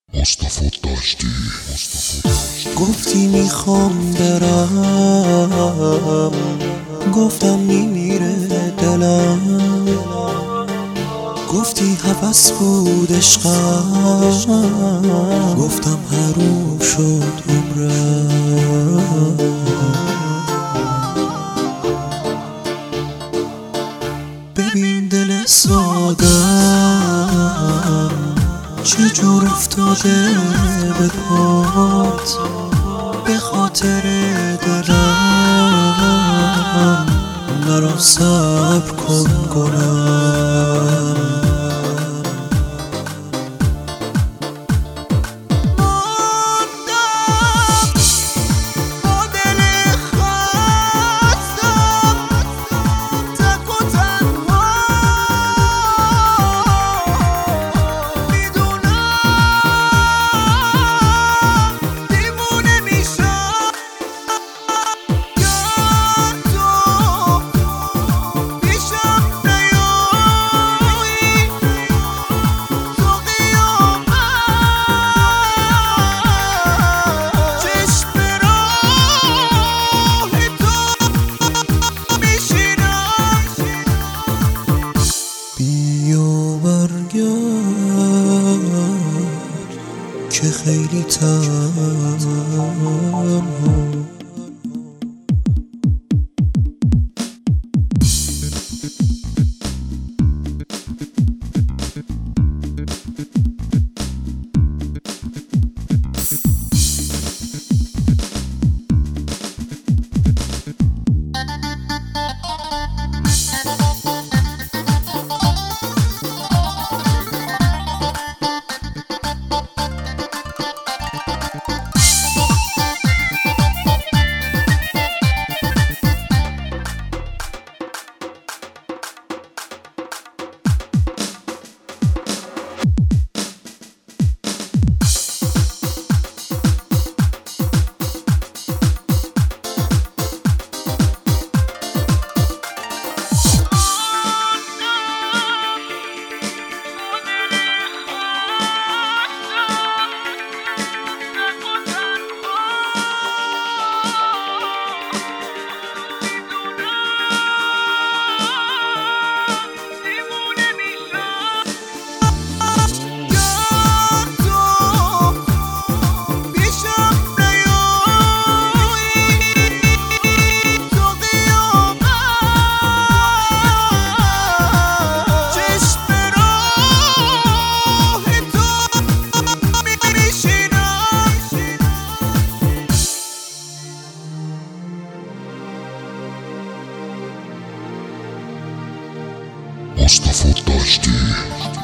مصطفی داشتی گفتی میخوام برم، گفتم میمیره دلم. گفتی هوس بود عشقم، گفتم حروم شد عمرم. ببین دل سادم چجور افتاده به پات، به خاطر دلم مرا صبر کن گلم. که خیلی تنها مصطفی داشتی